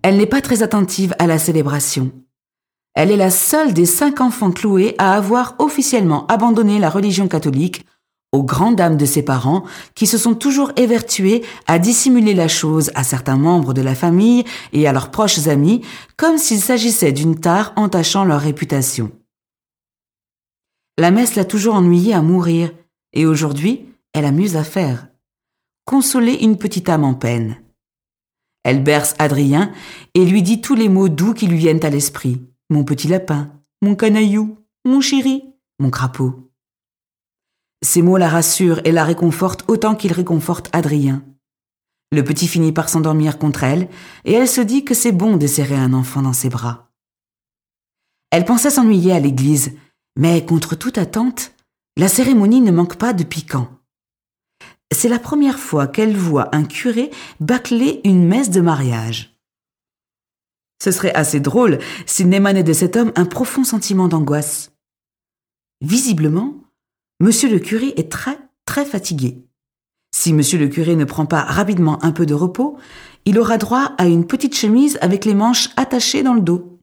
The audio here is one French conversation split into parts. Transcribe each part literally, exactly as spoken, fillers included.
Elle n'est pas très attentive à la célébration. Elle est la seule des cinq enfants cloués à avoir officiellement abandonné la religion catholique, aux grandes dames de ses parents qui se sont toujours évertués à dissimuler la chose à certains membres de la famille et à leurs proches amis, comme s'il s'agissait d'une tare entachant leur réputation. La messe l'a toujours ennuyée à mourir, et aujourd'hui, elle a mieux à faire. Consoler une petite âme en peine. Elle berce Adrien et lui dit tous les mots doux qui lui viennent à l'esprit. Mon petit lapin, mon canaillou, mon chéri, mon crapaud. Ces mots la rassurent et la réconfortent autant qu'ils réconfortent Adrien. Le petit finit par s'endormir contre elle et elle se dit que c'est bon de serrer un enfant dans ses bras. Elle pensait s'ennuyer à l'église, mais contre toute attente, la cérémonie ne manque pas de piquant. C'est la première fois qu'elle voit un curé bâcler une messe de mariage. Ce serait assez drôle s'il n'émanait de cet homme un profond sentiment d'angoisse. Visiblement, Monsieur le curé est très, très fatigué. Si Monsieur le curé ne prend pas rapidement un peu de repos, il aura droit à une petite chemise avec les manches attachées dans le dos.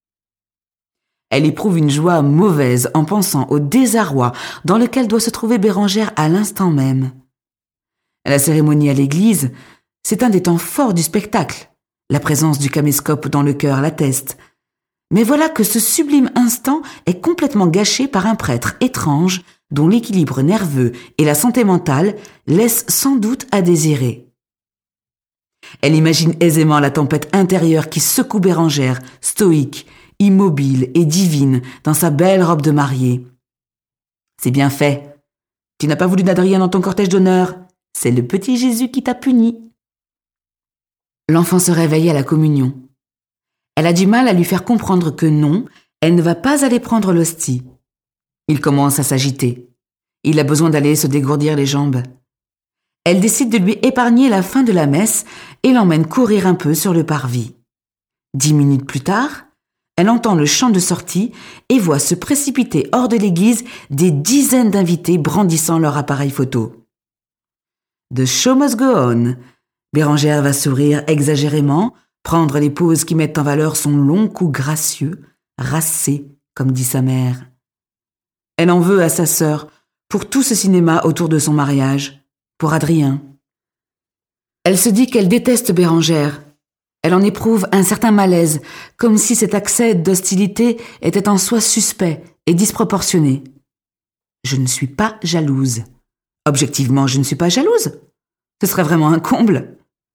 Elle éprouve une joie mauvaise en pensant au désarroi dans lequel doit se trouver Bérengère à l'instant même. La cérémonie à l'église, c'est un des temps forts du spectacle. La présence du caméscope dans le chœur l'atteste. Mais voilà que ce sublime instant est complètement gâché par un prêtre étrange dont l'équilibre nerveux et la santé mentale laissent sans doute à désirer. Elle imagine aisément la tempête intérieure qui secoue Bérengère, stoïque, immobile et divine dans sa belle robe de mariée. C'est bien fait. Tu n'as pas voulu d'Adrien dans ton cortège d'honneur. C'est le petit Jésus qui t'a puni. L'enfant se réveille à la communion. Elle a du mal à lui faire comprendre que non, elle ne va pas aller prendre l'hostie. Il commence à s'agiter. Il a besoin d'aller se dégourdir les jambes. Elle décide de lui épargner la fin de la messe et l'emmène courir un peu sur le parvis. Dix minutes plus tard, elle entend le chant de sortie et voit se précipiter hors de l'église des dizaines d'invités brandissant leur appareil photo. The show must go on. Bérengère va sourire exagérément, prendre les poses qui mettent en valeur son long cou gracieux, racé, comme dit sa mère. Elle en veut à sa sœur pour tout ce cinéma autour de son mariage, pour Adrien. Elle se dit qu'elle déteste Bérengère. Elle en éprouve un certain malaise, comme si cet accès d'hostilité était en soi suspect et disproportionné. Je ne suis pas jalouse. Objectivement, je ne suis pas jalouse. Ce serait vraiment un comble.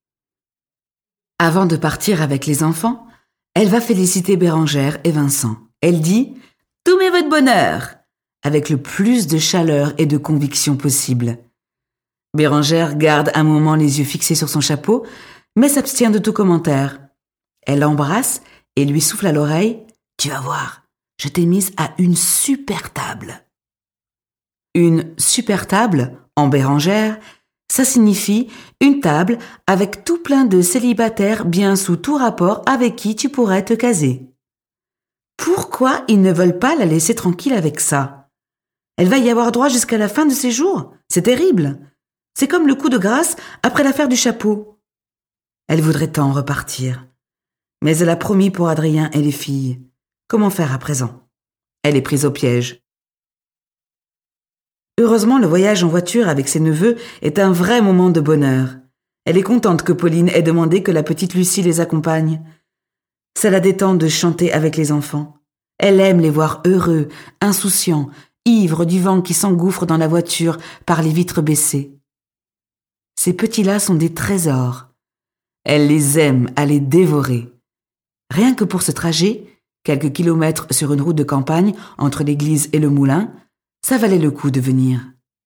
Avant de partir avec les enfants, elle va féliciter Bérengère et Vincent. Elle dit « Tout met votre bonheur !» avec le plus de chaleur et de conviction possible. Bérengère garde un moment les yeux fixés sur son chapeau, mais s'abstient de tout commentaire. Elle l'embrasse et lui souffle à l'oreille « Tu vas voir, je t'ai mise à une super table. » Une super table, en Bérengère, ça signifie une table avec tout plein de célibataires bien sous tout rapport avec qui tu pourrais te caser. Pourquoi ils ne veulent pas la laisser tranquille avec ça ? Elle va y avoir droit jusqu'à la fin de ses jours. C'est terrible. C'est comme le coup de grâce après l'affaire du chapeau. Elle voudrait tant repartir. Mais elle a promis pour Adrien et les filles. Comment faire à présent ? Elle est prise au piège. Heureusement, le voyage en voiture avec ses neveux est un vrai moment de bonheur. Elle est contente que Pauline ait demandé que la petite Lucie les accompagne. Ça la détend de chanter avec les enfants. Elle aime les voir heureux, insouciants, ivres du vent qui s'engouffre dans la voiture par les vitres baissées. Ces petits-là sont des trésors. Elle les aime à les dévorer. Rien que pour ce trajet, quelques kilomètres sur une route de campagne entre l'église et le moulin, ça valait le coup de venir.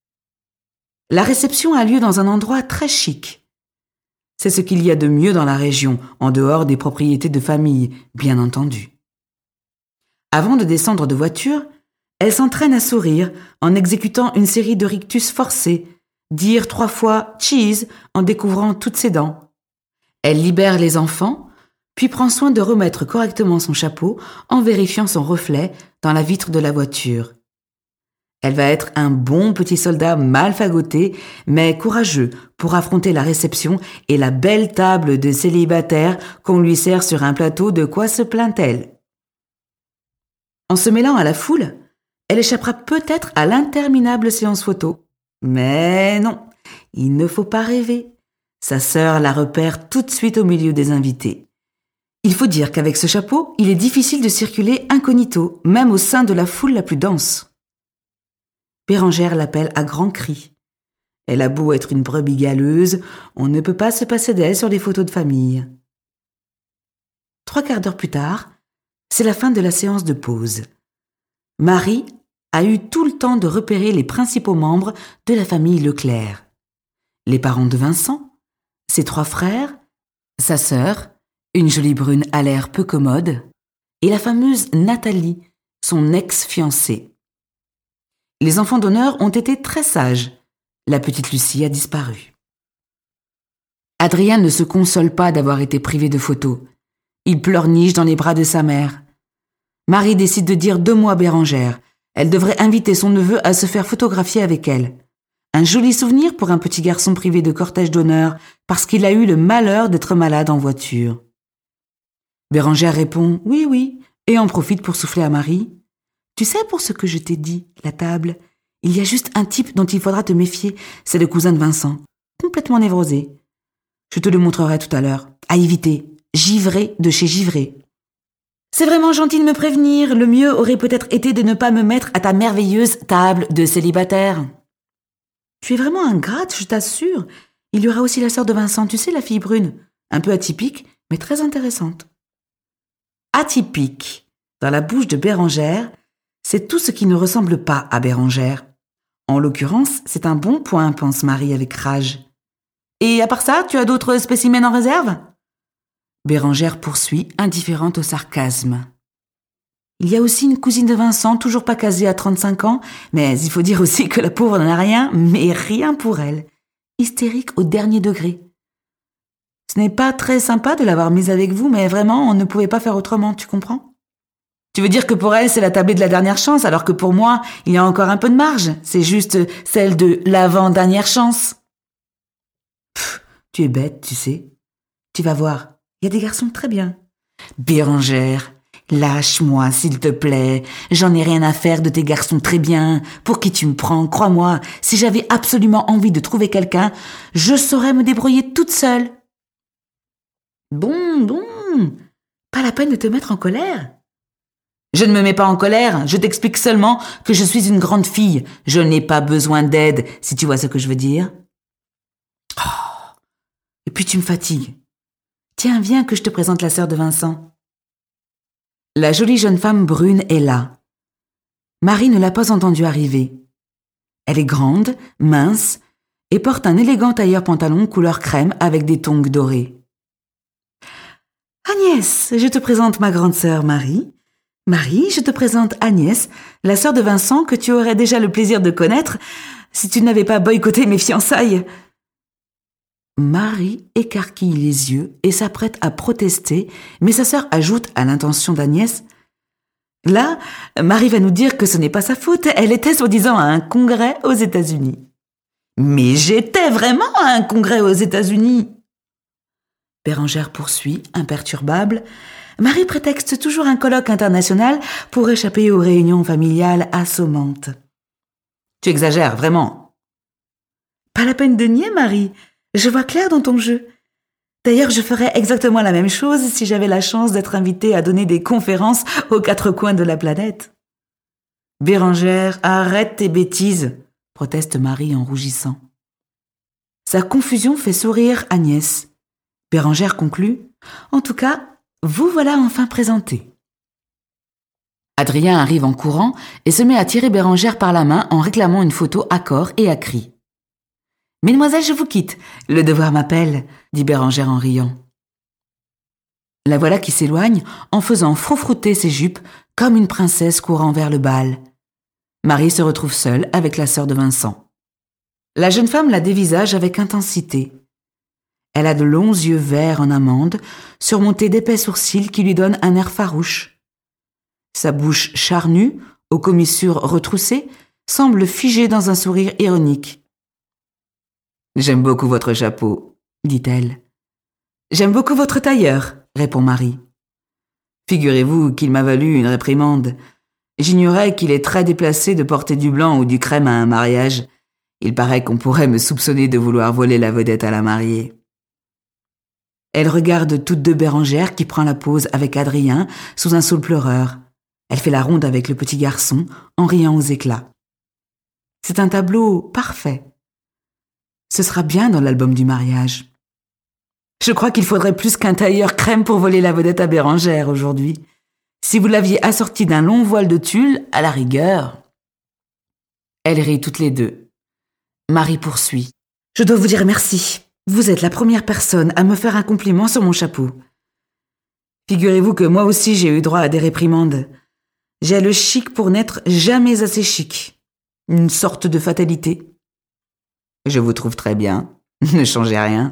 La réception a lieu dans un endroit très chic. C'est ce qu'il y a de mieux dans la région, en dehors des propriétés de famille, bien entendu. Avant de descendre de voiture, elle s'entraîne à sourire en exécutant une série de rictus forcés, dire trois fois « cheese » en découvrant toutes ses dents. Elle libère les enfants, puis prend soin de remettre correctement son chapeau en vérifiant son reflet dans la vitre de la voiture. Elle va être un bon petit soldat mal fagoté, mais courageux pour affronter la réception et la belle table de célibataire qu'on lui sert sur un plateau. De quoi se plaint-elle? En se mêlant à la foule, elle échappera peut-être à l'interminable séance photo. Mais non, il ne faut pas rêver. Sa sœur la repère tout de suite au milieu des invités. Il faut dire qu'avec ce chapeau, il est difficile de circuler incognito, même au sein de la foule la plus dense. Bérengère l'appelle à grands cris. Elle a beau être une brebis galeuse, on ne peut pas se passer d'elle sur les photos de famille. Trois quarts d'heure plus tard, c'est la fin de la séance de pause. Marie a eu tout le temps de repérer les principaux membres de la famille Leclerc. Les parents de Vincent, ses trois frères, sa sœur, une jolie brune à l'air peu commode, et la fameuse Nathalie, son ex-fiancée. Les enfants d'honneur ont été très sages. La petite Lucie a disparu. Adrien ne se console pas d'avoir été privé de photos. Il pleurniche dans les bras de sa mère. Marie décide de dire deux mots à Bérengère. Elle devrait inviter son neveu à se faire photographier avec elle. Un joli souvenir pour un petit garçon privé de cortège d'honneur parce qu'il a eu le malheur d'être malade en voiture. Bérengère répond « oui, oui » et en profite pour souffler à Marie. « Tu sais pour ce que je t'ai dit, la table, il y a juste un type dont il faudra te méfier, c'est le cousin de Vincent, complètement névrosé. Je te le montrerai tout à l'heure. À éviter, givré de chez givré. » C'est vraiment gentil de me prévenir, le mieux aurait peut-être été de ne pas me mettre à ta merveilleuse table de célibataire. Tu es vraiment ingrate, je t'assure. Il y aura aussi la sœur de Vincent, tu sais, la fille brune, un peu atypique, mais très intéressante. Atypique, dans la bouche de Bérengère, c'est tout ce qui ne ressemble pas à Bérengère. En l'occurrence, c'est un bon point, pense Marie avec rage. Et à part ça, tu as d'autres spécimens en réserve ? Bérengère poursuit, indifférente au sarcasme. Il y a aussi une cousine de Vincent, toujours pas casée à trente-cinq ans, mais il faut dire aussi que la pauvre n'en a rien, mais rien pour elle. Hystérique au dernier degré. Ce n'est pas très sympa de l'avoir mise avec vous, mais vraiment, on ne pouvait pas faire autrement, tu comprends ? Tu veux dire que pour elle, c'est la tablée de la dernière chance, alors que pour moi, il y a encore un peu de marge. C'est juste celle de l'avant-dernière chance. Pff, tu es bête, tu sais. Tu vas voir, il y a des garçons très bien. Bérengère, lâche-moi, s'il te plaît. J'en ai rien à faire de tes garçons très bien. Pour qui tu me prends, crois-moi, si j'avais absolument envie de trouver quelqu'un, je saurais me débrouiller toute seule. Bon, bon, pas la peine de te mettre en colère. Je ne me mets pas en colère, je t'explique seulement que je suis une grande fille. Je n'ai pas besoin d'aide, si tu vois ce que je veux dire. Oh, et puis tu me fatigues. Tiens, viens que je te présente la sœur de Vincent. La jolie jeune femme brune est là. Marie ne l'a pas entendue arriver. Elle est grande, mince, et porte un élégant tailleur pantalon couleur crème avec des tongs dorés. Agnès, je te présente ma grande sœur Marie. Marie, je te présente Agnès, la sœur de Vincent que tu aurais déjà le plaisir de connaître si tu n'avais pas boycotté mes fiançailles. Marie écarquille les yeux et s'apprête à protester, mais sa sœur ajoute à l'intention d'Agnès « Là, Marie va nous dire que ce n'est pas sa faute, elle était soi-disant à un congrès aux États-Unis. » Mais j'étais vraiment à un congrès aux États-Unis. Bérengère poursuit, imperturbable. Marie prétexte toujours un colloque international pour échapper aux réunions familiales assommantes. Tu exagères, vraiment. Pas la peine de nier, Marie. Je vois clair dans ton jeu. D'ailleurs, je ferais exactement la même chose si j'avais la chance d'être invitée à donner des conférences aux quatre coins de la planète. Bérengère, arrête tes bêtises, proteste Marie en rougissant. Sa confusion fait sourire Agnès. Bérengère conclut « En tout cas, vous voilà enfin présentés. » Adrien arrive en courant et se met à tirer Bérengère par la main en réclamant une photo à corps et à cri. « Mesdemoiselles, je vous quitte. Le devoir m'appelle, » dit Bérengère en riant. La voilà qui s'éloigne en faisant froufrouter ses jupes comme une princesse courant vers le bal. Marie se retrouve seule avec la sœur de Vincent. La jeune femme la dévisage avec intensité. Elle a de longs yeux verts en amande, surmontés d'épais sourcils qui lui donnent un air farouche. Sa bouche charnue, aux commissures retroussées, semble figée dans un sourire ironique. « J'aime beaucoup votre chapeau, dit-elle. « J'aime beaucoup votre tailleur, répond Marie. Figurez-vous qu'il m'a valu une réprimande. J'ignorais qu'il est très déplacé de porter du blanc ou du crème à un mariage. Il paraît qu'on pourrait me soupçonner de vouloir voler la vedette à la mariée. » Elle regarde toutes deux Bérengère qui prend la pose avec Adrien sous un saule pleureur. Elle fait la ronde avec le petit garçon en riant aux éclats. C'est un tableau parfait. Ce sera bien dans l'album du mariage. Je crois qu'il faudrait plus qu'un tailleur crème pour voler la vedette à Bérengère aujourd'hui. Si vous l'aviez assortie d'un long voile de tulle, à la rigueur. Elles rient toutes les deux. Marie poursuit. Je dois vous dire merci. Vous êtes la première personne à me faire un compliment sur mon chapeau. Figurez-vous que moi aussi j'ai eu droit à des réprimandes. J'ai le chic pour n'être jamais assez chic. Une sorte de fatalité. Je vous trouve très bien. Ne changez rien.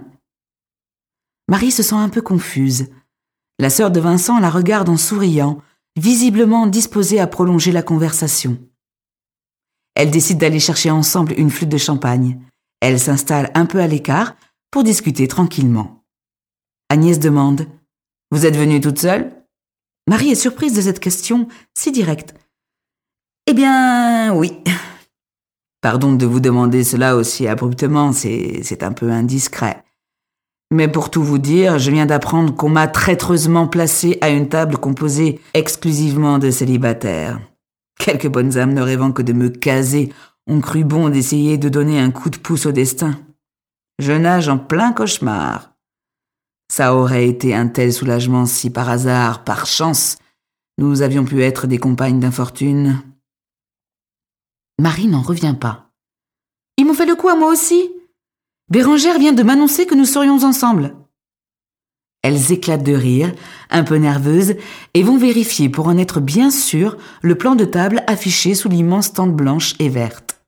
Marie se sent un peu confuse. La sœur de Vincent la regarde en souriant, visiblement disposée à prolonger la conversation. Elles décident d'aller chercher ensemble une flûte de champagne. Elles s'installent un peu à l'écart pour discuter tranquillement. Agnès demande « Vous êtes venue toute seule ?» Marie est surprise de cette question si directe. « Eh bien, oui. » Pardon de vous demander cela aussi abruptement, c'est, c'est un peu indiscret. Mais pour tout vous dire, je viens d'apprendre qu'on m'a traîtreusement placée à une table composée exclusivement de célibataires. Quelques bonnes âmes ne rêvant que de me caser ont cru bon d'essayer de donner un coup de pouce au destin. Je nage en plein cauchemar. Ça aurait été un tel soulagement si par hasard, par chance, nous avions pu être des compagnes d'infortune. Marie n'en revient pas. Ils m'ont fait le coup à moi aussi. Bérengère vient de m'annoncer que nous serions ensemble. Elles éclatent de rire, un peu nerveuses, et vont vérifier pour en être bien sûres le plan de table affiché sous l'immense tente blanche et verte.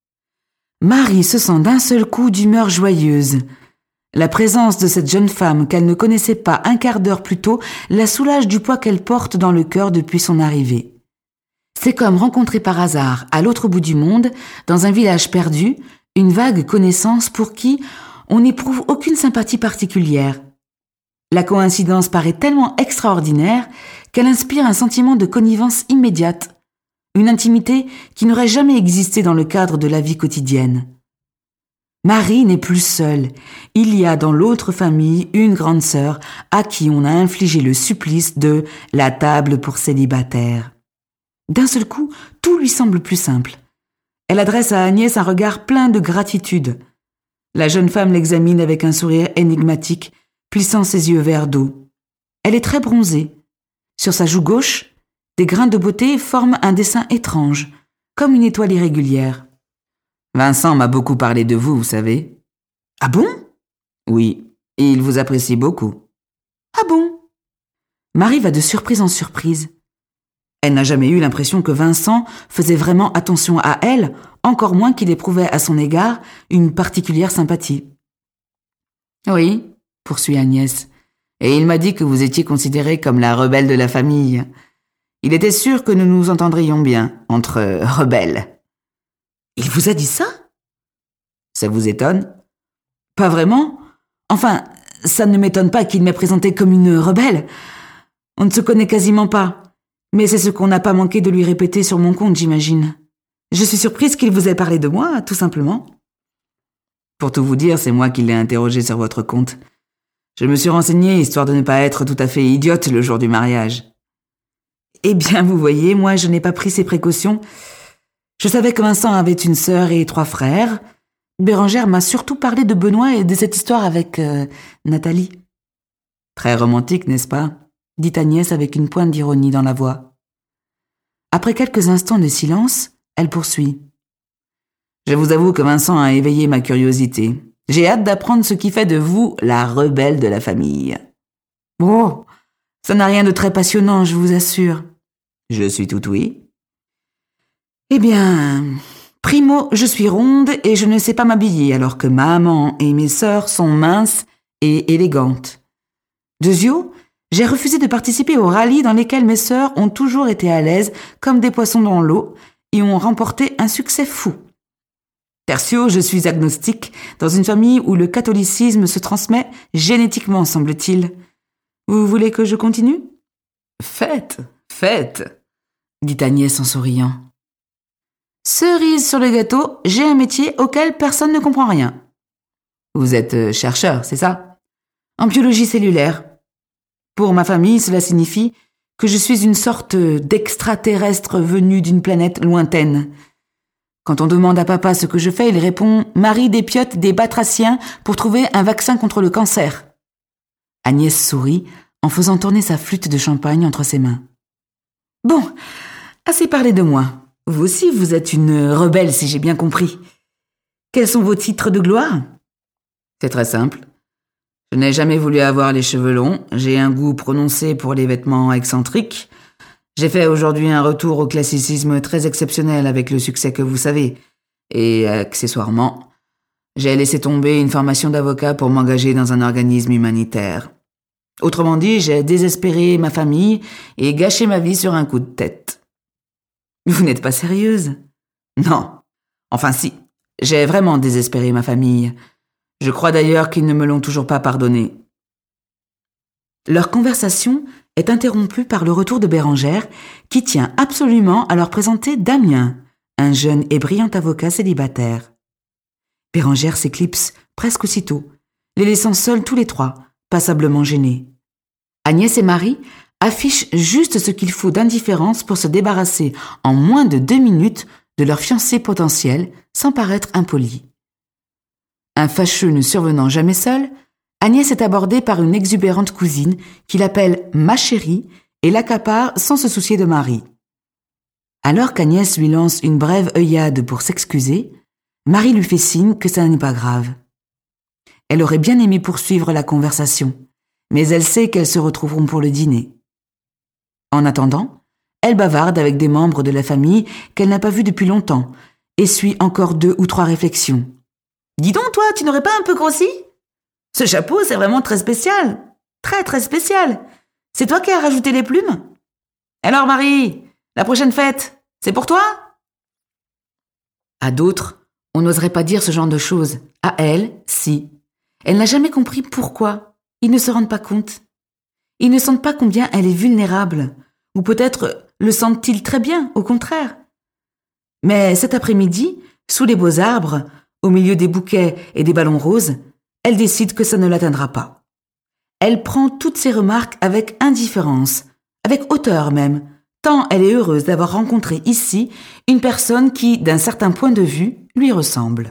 Marie se sent d'un seul coup d'humeur joyeuse. La présence de cette jeune femme qu'elle ne connaissait pas un quart d'heure plus tôt la soulage du poids qu'elle porte dans le cœur depuis son arrivée. C'est comme rencontrer par hasard, à l'autre bout du monde, dans un village perdu, une vague connaissance pour qui on n'éprouve aucune sympathie particulière. La coïncidence paraît tellement extraordinaire qu'elle inspire un sentiment de connivence immédiate, une intimité qui n'aurait jamais existé dans le cadre de la vie quotidienne. Marie n'est plus seule. Il y a dans l'autre famille une grande sœur à qui on a infligé le supplice de la table pour célibataires. D'un seul coup, tout lui semble plus simple. Elle adresse à Agnès un regard plein de gratitude. La jeune femme l'examine avec un sourire énigmatique, plissant ses yeux verts d'eau. Elle est très bronzée. Sur sa joue gauche, des grains de beauté forment un dessin étrange, comme une étoile irrégulière. Vincent m'a beaucoup parlé de vous, vous savez. Ah bon ? Oui, et il vous apprécie beaucoup. Ah bon ? Marie va de surprise en surprise. Elle n'a jamais eu l'impression que Vincent faisait vraiment attention à elle, encore moins qu'il éprouvait à son égard une particulière sympathie. Oui, poursuit Agnès, et il m'a dit que vous étiez considérée comme la rebelle de la famille. Il était sûr que nous nous entendrions bien, entre rebelles. Il vous a dit ça ? Ça vous étonne ? Pas vraiment. Enfin, ça ne m'étonne pas qu'il m'ait présentée comme une rebelle. On ne se connaît quasiment pas. Mais c'est ce qu'on n'a pas manqué de lui répéter sur mon compte, j'imagine. Je suis surprise qu'il vous ait parlé de moi, tout simplement. Pour tout vous dire, c'est moi qui l'ai interrogé sur votre compte. Je me suis renseignée, histoire de ne pas être tout à fait idiote le jour du mariage. Eh bien, vous voyez, moi, je n'ai pas pris ces précautions. Je savais que Vincent avait une sœur et trois frères. Bérengère m'a surtout parlé de Benoît et de cette histoire avec euh, Nathalie. Très romantique, n'est-ce pas ? Dit Agnès avec une pointe d'ironie dans la voix. Après quelques instants de silence, elle poursuit. Je vous avoue que Vincent a éveillé ma curiosité. J'ai hâte d'apprendre ce qui fait de vous la rebelle de la famille. Oh, ça n'a rien de très passionnant, je vous assure. Je suis tout oui. Eh bien, primo, je suis ronde et je ne sais pas m'habiller, alors que maman et mes sœurs sont minces et élégantes. Deuxio, j'ai refusé de participer aux rallyes dans lesquels mes sœurs ont toujours été à l'aise comme des poissons dans l'eau y ont remporté un succès fou. Tertio, je suis agnostique, dans une famille où le catholicisme se transmet génétiquement, semble-t-il. Vous voulez que je continue ? Faites, faites, dit Agnès en souriant. Cerise sur le gâteau, j'ai un métier auquel personne ne comprend rien. Vous êtes chercheur, c'est ça ? En biologie cellulaire. Pour ma famille, cela signifie que je suis une sorte d'extraterrestre venu d'une planète lointaine. Quand on demande à papa ce que je fais, il répond « Marie dépiote des batraciens pour trouver un vaccin contre le cancer ». Agnès sourit en faisant tourner sa flûte de champagne entre ses mains. « Bon, assez parlé de moi. Vous aussi, vous êtes une rebelle, si j'ai bien compris. Quels sont vos titres de gloire ?» C'est très simple. Je n'ai jamais voulu avoir les cheveux longs, j'ai un goût prononcé pour les vêtements excentriques. J'ai fait aujourd'hui un retour au classicisme très exceptionnel avec le succès que vous savez. Et accessoirement, j'ai laissé tomber une formation d'avocat pour m'engager dans un organisme humanitaire. Autrement dit, j'ai désespéré ma famille et gâché ma vie sur un coup de tête. Vous n'êtes pas sérieuse ? Non. Enfin si, j'ai vraiment désespéré ma famille. Je crois d'ailleurs qu'ils ne me l'ont toujours pas pardonné. Leur conversation est interrompue par le retour de Bérengère, qui tient absolument à leur présenter Damien, un jeune et brillant avocat célibataire. Bérengère s'éclipse presque aussitôt, les laissant seuls tous les trois, passablement gênés. Agnès et Marie affichent juste ce qu'il faut d'indifférence pour se débarrasser en moins de deux minutes de leur fiancé potentiel sans paraître impoli. Un fâcheux ne survenant jamais seul, Agnès est abordée par une exubérante cousine qui l'appelle « ma chérie » et l'accapare sans se soucier de Marie. Alors qu'Agnès lui lance une brève œillade pour s'excuser, Marie lui fait signe que ça n'est pas grave. Elle aurait bien aimé poursuivre la conversation, mais elle sait qu'elles se retrouveront pour le dîner. En attendant, elle bavarde avec des membres de la famille qu'elle n'a pas vus depuis longtemps et suit encore deux ou trois réflexions. « Dis donc, toi, tu n'aurais pas un peu grossi ? Ce chapeau, c'est vraiment très spécial. Très, très spécial. C'est toi qui as rajouté les plumes ? Alors, Marie, la prochaine fête, c'est pour toi ? » À d'autres, on n'oserait pas dire ce genre de choses. À elle, si. Elle n'a jamais compris pourquoi. Ils ne se rendent pas compte. Ils ne sentent pas combien elle est vulnérable. Ou peut-être le sentent-ils très bien, au contraire. Mais cet après-midi, sous les beaux arbres, au milieu des bouquets et des ballons roses, elle décide que ça ne l'atteindra pas. Elle prend toutes ces remarques avec indifférence, avec hauteur même, tant elle est heureuse d'avoir rencontré ici une personne qui, d'un certain point de vue, lui ressemble.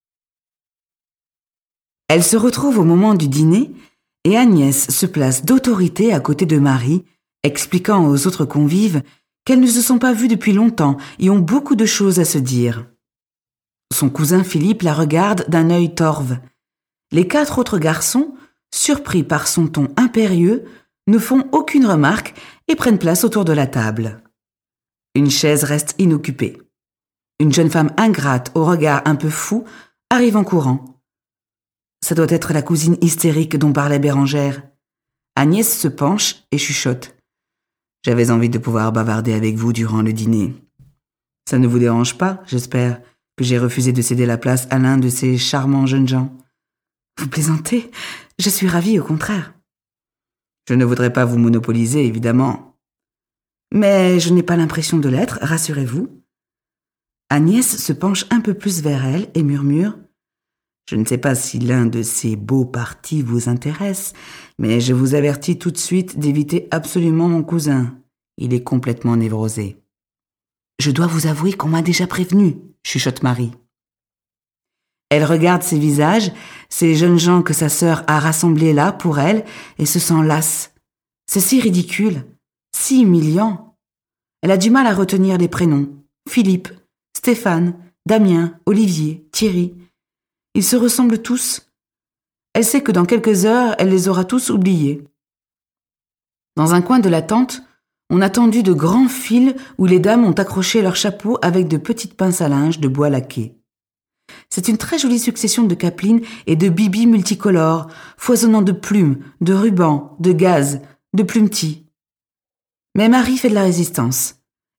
Elle se retrouve au moment du dîner et Agnès se place d'autorité à côté de Marie, expliquant aux autres convives qu'elles ne se sont pas vues depuis longtemps et ont beaucoup de choses à se dire. Son cousin Philippe la regarde d'un œil torve. Les quatre autres garçons, surpris par son ton impérieux, ne font aucune remarque et prennent place autour de la table. Une chaise reste inoccupée. Une jeune femme ingrate au regard un peu fou arrive en courant. Ça doit être la cousine hystérique dont parlait Bérengère. Agnès se penche et chuchote. « J'avais envie de pouvoir bavarder avec vous durant le dîner. Ça ne vous dérange pas, j'espère, que j'ai refusé de céder la place à l'un de ces charmants jeunes gens. Vous plaisantez ? Je suis ravie, au contraire. Je ne voudrais pas vous monopoliser, évidemment. Mais je n'ai pas l'impression de l'être, rassurez-vous. » Agnès se penche un peu plus vers elle et murmure « Je ne sais pas si l'un de ces beaux partis vous intéresse, mais je vous avertis tout de suite d'éviter absolument mon cousin. Il est complètement névrosé. » « Je dois vous avouer qu'on m'a déjà prévenu, » chuchote Marie. Elle regarde ces visages, ces jeunes gens que sa sœur a rassemblés là pour elle, et se sent lasse. C'est si ridicule, si humiliant. Elle a du mal à retenir les prénoms. Philippe, Stéphane, Damien, Olivier, Thierry. Ils se ressemblent tous. Elle sait que dans quelques heures, elle les aura tous oubliés. Dans un coin de la tente, on a tendu de grands fils où les dames ont accroché leurs chapeaux avec de petites pinces à linge de bois laqué. C'est une très jolie succession de capelines et de bibis multicolores, foisonnant de plumes, de rubans, de gazes, de plumetis. Mais Marie fait de la résistance.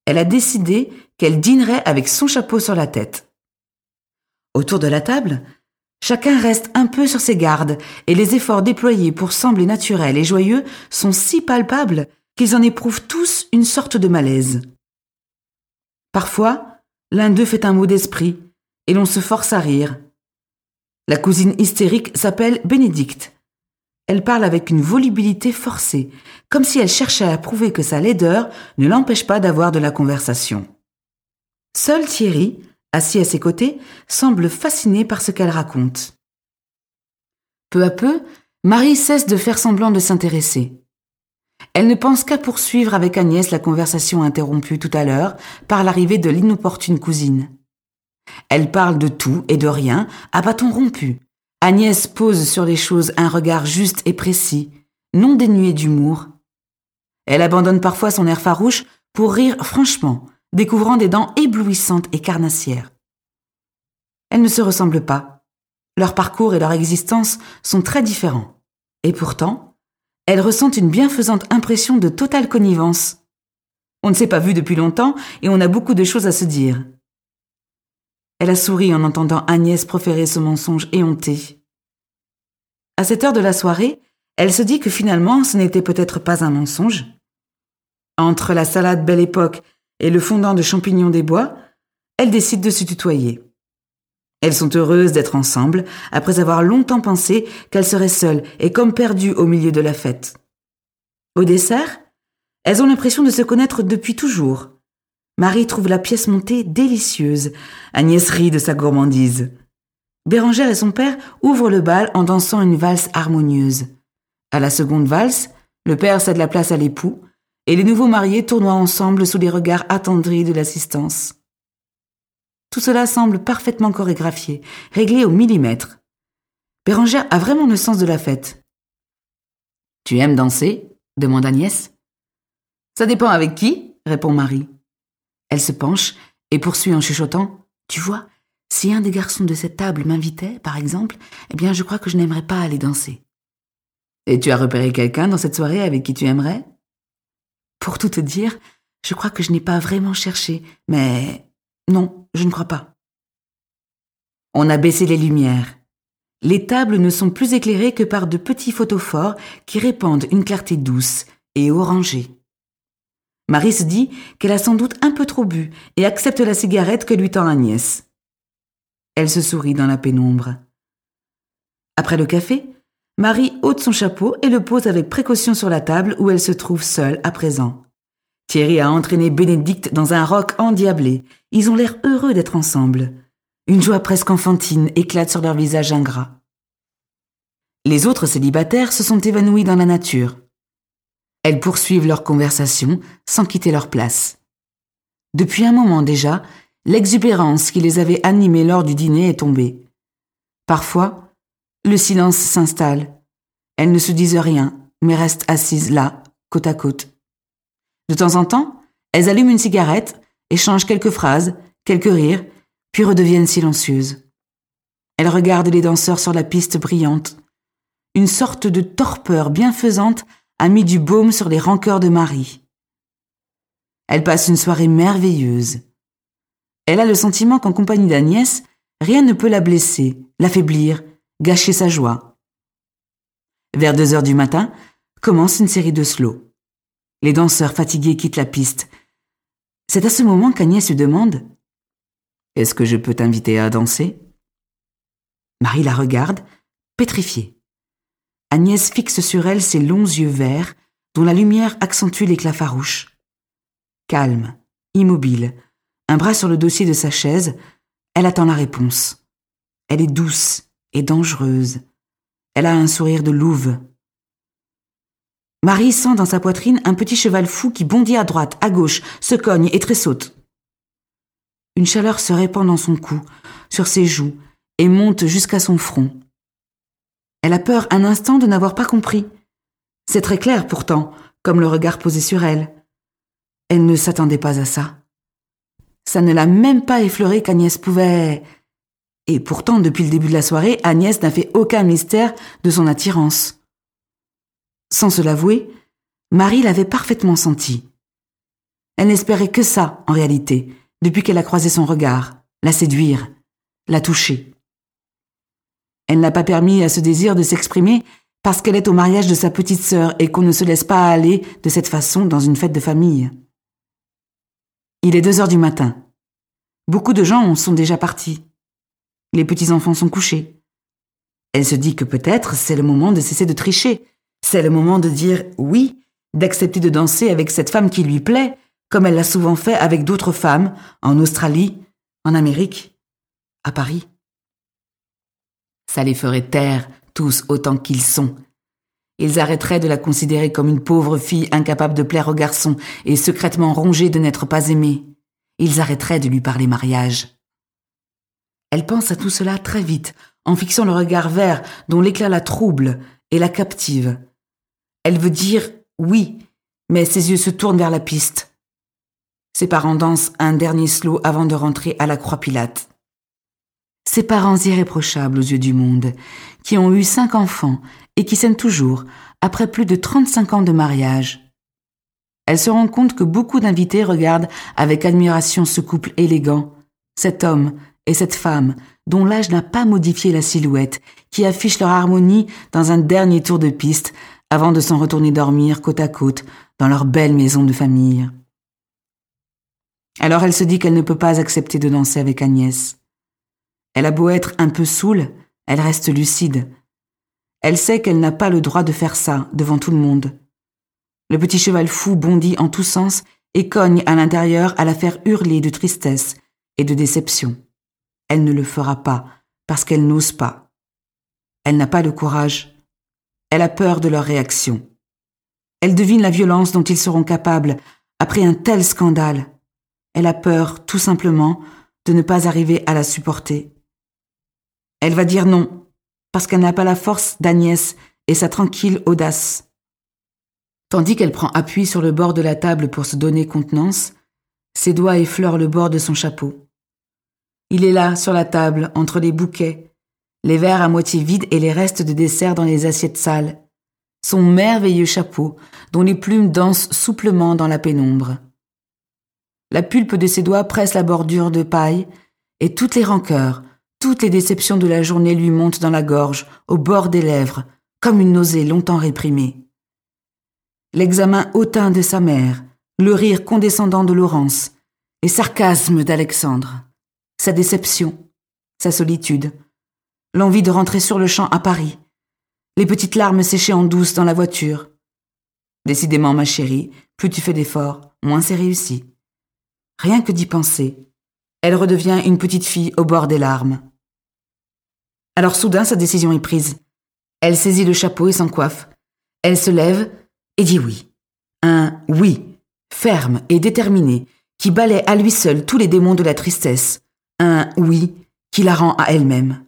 elle a décidé qu'elle dînerait avec son chapeau sur la tête. Autour de la table, chacun reste un peu sur ses gardes et les efforts déployés pour sembler naturels et joyeux sont si palpables qu'ils en éprouvent tous une sorte de malaise. Parfois, l'un d'eux fait un mot d'esprit et l'on se force à rire. La cousine hystérique s'appelle Bénédicte. Elle parle avec une volubilité forcée, comme si elle cherchait à prouver que sa laideur ne l'empêche pas d'avoir de la conversation. Seul Thierry, assis à ses côtés, semble fasciné par ce qu'elle raconte. Peu à peu, Marie cesse de faire semblant de s'intéresser. Elle ne pense qu'à poursuivre avec Agnès la conversation interrompue tout à l'heure par l'arrivée de l'inopportune cousine. Elle parle de tout et de rien à bâton rompu. Agnès pose sur les choses un regard juste et précis, non dénué d'humour. Elle abandonne parfois son air farouche pour rire franchement, découvrant des dents éblouissantes et carnassières. Elles ne se ressemblent pas. Leur parcours et leur existence sont très différents. Et pourtant, elles ressentent une bienfaisante impression de totale connivence. On ne s'est pas vu depuis longtemps et on a beaucoup de choses à se dire. Elle a souri en entendant Agnès proférer ce mensonge éhonté. À cette heure de la soirée, elle se dit que finalement ce n'était peut-être pas un mensonge. Entre la salade Belle Époque et le fondant de champignons des bois, elle décide de se tutoyer. Elles sont heureuses d'être ensemble, après avoir longtemps pensé qu'elles seraient seules et comme perdues au milieu de la fête. Au dessert, elles ont l'impression de se connaître depuis toujours. Marie trouve la pièce montée délicieuse. Agnès rit de sa gourmandise. Bérengère et son père ouvrent le bal en dansant une valse harmonieuse. À la seconde valse, le père cède la place à l'époux et les nouveaux mariés tournoient ensemble sous les regards attendris de l'assistance. Tout cela semble parfaitement chorégraphié, réglé au millimètre. Bérengère a vraiment le sens de la fête. « Tu aimes danser ?» demande Agnès. « Ça dépend avec qui ?» répond Marie. Elle se penche et poursuit en chuchotant. « Tu vois, si un des garçons de cette table m'invitait, par exemple, eh bien je crois que je n'aimerais pas aller danser. »« Et tu as repéré quelqu'un dans cette soirée avec qui tu aimerais ?»« Pour tout te dire, je crois que je n'ai pas vraiment cherché, mais non, je ne crois pas. » On a baissé les lumières. Les tables ne sont plus éclairées que par de petits photophores qui répandent une clarté douce et orangée. Marie se dit qu'elle a sans doute un peu trop bu et accepte la cigarette que lui tend Agnès. Elle se sourit dans la pénombre. Après le café, Marie ôte son chapeau et le pose avec précaution sur la table où elle se trouve seule à présent. Thierry a entraîné Bénédicte dans un rock endiablé. Ils ont l'air heureux d'être ensemble. Une joie presque enfantine éclate sur leur visage ingrat. Les autres célibataires se sont évanouis dans la nature. Elles poursuivent leur conversation sans quitter leur place. Depuis un moment déjà, l'exubérance qui les avait animées lors du dîner est tombée. Parfois, le silence s'installe. Elles ne se disent rien, mais restent assises là, côte à côte. De temps en temps, elles allument une cigarette, échangent quelques phrases, quelques rires, puis redeviennent silencieuses. Elles regardent les danseurs sur la piste brillante. Une sorte de torpeur bienfaisante a mis du baume sur les rancœurs de Marie. Elle passe une soirée merveilleuse. Elle a le sentiment qu'en compagnie d'Agnès, rien ne peut la blesser, l'affaiblir, gâcher sa joie. Vers deux heures du matin, commence une série de slows. Les danseurs fatigués quittent la piste. C'est à ce moment qu'Agnès lui demande « Est-ce que je peux t'inviter à danser ?» Marie la regarde, pétrifiée. Agnès fixe sur elle ses longs yeux verts, dont la lumière accentue l'éclat farouche. Calme, immobile, un bras sur le dossier de sa chaise, elle attend la réponse. Elle est douce et dangereuse. Elle a un sourire de louve. Marie sent dans sa poitrine un petit cheval fou qui bondit à droite, à gauche, se cogne et tressaute. Une chaleur se répand dans son cou, sur ses joues, et monte jusqu'à son front. Elle a peur un instant de n'avoir pas compris. C'est très clair pourtant, comme le regard posé sur elle. Elle ne s'attendait pas à ça. Ça ne l'a même pas effleuré qu'Agnès pouvait... Et pourtant, depuis le début de la soirée, Agnès n'a fait aucun mystère de son attirance. Sans se l'avouer, Marie l'avait parfaitement senti. Elle n'espérait que ça, en réalité, depuis qu'elle a croisé son regard, la séduire, la toucher. Elle n'a pas permis à ce désir de s'exprimer parce qu'elle est au mariage de sa petite sœur et qu'on ne se laisse pas aller de cette façon dans une fête de famille. Il est deux heures du matin. Beaucoup de gens sont déjà partis. Les petits-enfants sont couchés. Elle se dit que peut-être c'est le moment de cesser de tricher. C'est le moment de dire oui, d'accepter de danser avec cette femme qui lui plaît, comme elle l'a souvent fait avec d'autres femmes, en Australie, en Amérique, à Paris. Ça les ferait taire, tous autant qu'ils sont. Ils arrêteraient de la considérer comme une pauvre fille incapable de plaire aux garçons et secrètement rongée de n'être pas aimée. Ils arrêteraient de lui parler mariage. Elle pense à tout cela très vite, en fixant le regard vert dont l'éclat la trouble et la captive. Elle veut dire oui, mais ses yeux se tournent vers la piste. Ses parents dansent un dernier slow avant de rentrer à la Croix-Pilate. Ses parents irréprochables aux yeux du monde, qui ont eu cinq enfants et qui s'aiment toujours, après plus de trente-cinq ans de mariage. Elle se rend compte que beaucoup d'invités regardent avec admiration ce couple élégant, cet homme et cette femme dont l'âge n'a pas modifié la silhouette, qui affichent leur harmonie dans un dernier tour de piste avant de s'en retourner dormir côte à côte dans leur belle maison de famille. Alors elle se dit qu'elle ne peut pas accepter de danser avec Agnès. Elle a beau être un peu saoule, elle reste lucide. Elle sait qu'elle n'a pas le droit de faire ça devant tout le monde. Le petit cheval fou bondit en tous sens et cogne à l'intérieur à la faire hurler de tristesse et de déception. Elle ne le fera pas parce qu'elle n'ose pas. Elle n'a pas le courage. Elle a peur de leur réaction. Elle devine la violence dont ils seront capables après un tel scandale. Elle a peur, tout simplement, de ne pas arriver à la supporter. Elle va dire non, parce qu'elle n'a pas la force d'Agnès et sa tranquille audace. Tandis qu'elle prend appui sur le bord de la table pour se donner contenance, ses doigts effleurent le bord de son chapeau. Il est là, sur la table, entre les bouquets, les verres à moitié vides et les restes de dessert dans les assiettes sales. Son merveilleux chapeau, dont les plumes dansent souplement dans la pénombre. La pulpe de ses doigts presse la bordure de paille, et toutes les rancœurs, toutes les déceptions de la journée lui montent dans la gorge, au bord des lèvres, comme une nausée longtemps réprimée. L'examen hautain de sa mère, le rire condescendant de Laurence, les sarcasmes d'Alexandre, sa déception, sa solitude, l'envie de rentrer sur le champ à Paris, les petites larmes séchées en douce dans la voiture. Décidément, ma chérie, plus tu fais d'efforts, moins c'est réussi. Rien que d'y penser, elle redevient une petite fille au bord des larmes. Alors soudain, sa décision est prise. Elle saisit le chapeau et s'en coiffe. Elle se lève et dit oui. Un oui, ferme et déterminé, qui balaie à lui seul tous les démons de la tristesse. Un oui qui la rend à elle-même.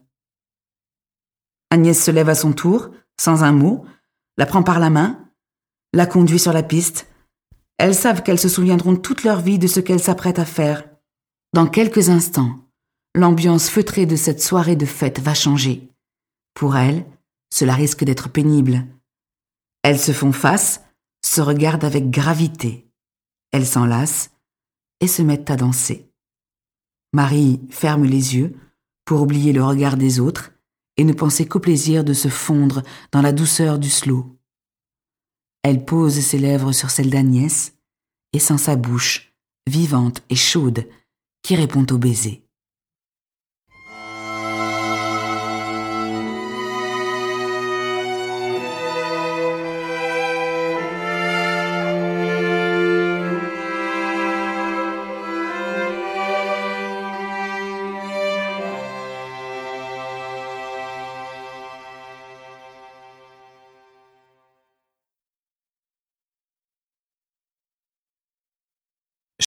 Agnès se lève à son tour, sans un mot, la prend par la main, la conduit sur la piste. Elles savent qu'elles se souviendront toute leur vie de ce qu'elles s'apprêtent à faire. Dans quelques instants, l'ambiance feutrée de cette soirée de fête va changer. Pour elles, cela risque d'être pénible. Elles se font face, se regardent avec gravité. Elles s'enlacent et se mettent à danser. Marie ferme les yeux pour oublier le regard des autres et ne penser qu'au plaisir de se fondre dans la douceur du slow. Elle pose ses lèvres sur celles d'Agnès et sent sa bouche, vivante et chaude, qui répond au baiser.